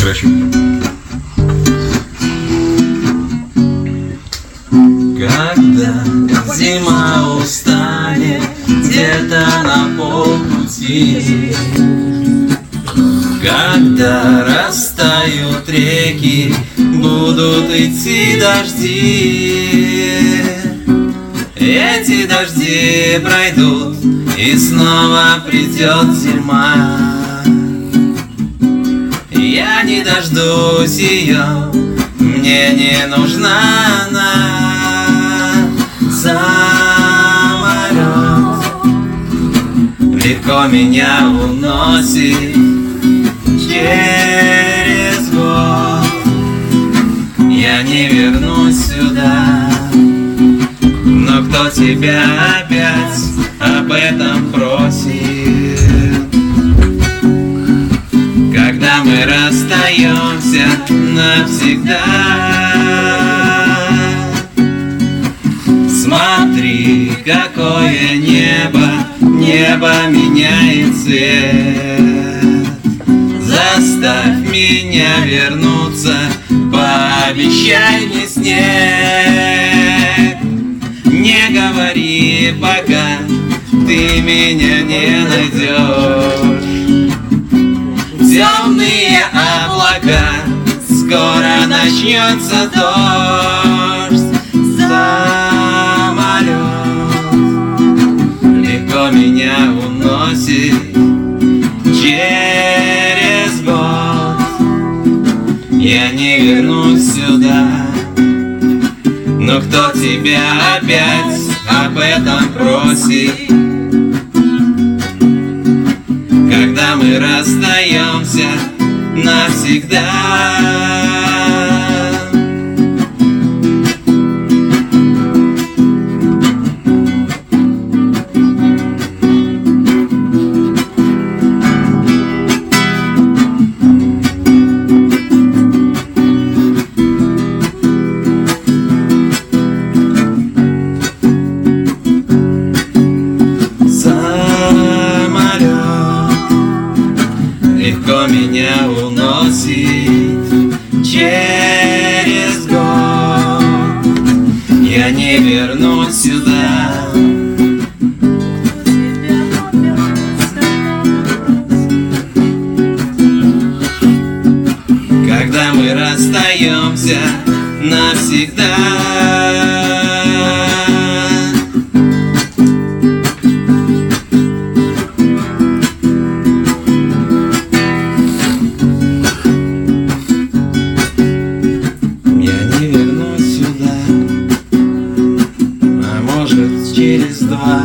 прекращу. Когда зима устанет где-то на полпути, когда растают реки, будут идти дожди. Эти дожди пройдут, и снова придет зима. Я не дождусь ее, мне не нужна она. Самолет легко меня уносит через год. Я не вернусь сюда, но кто тебя опять об этом просит? Когда мы расстаемся навсегда, смотри, какое небо, небо меняет цвет. Заставь меня вернуться, пообещай мне снег. Не говори пока, ты меня не найдешь. Темные облака, скоро начнется дождь. Самолет легко меня уносит через год. Я не вернусь сюда, но кто тебя опять об этом просит? Когда мы расстаемся навсегда. Легко меня уносит через год. Я не вернусь сюда. Когда мы расстаемся навсегда. Через два.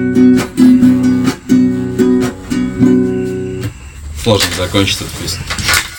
Сложно закончить эту песню.